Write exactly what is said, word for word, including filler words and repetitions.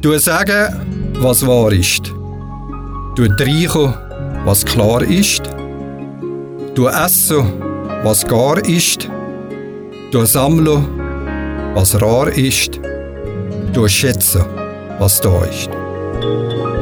Du sagen, was wahr ist. Du riechen, was klar ist. Du essen, was gar ist. Du sammeln, was rar ist. Du schätzen, was da ist.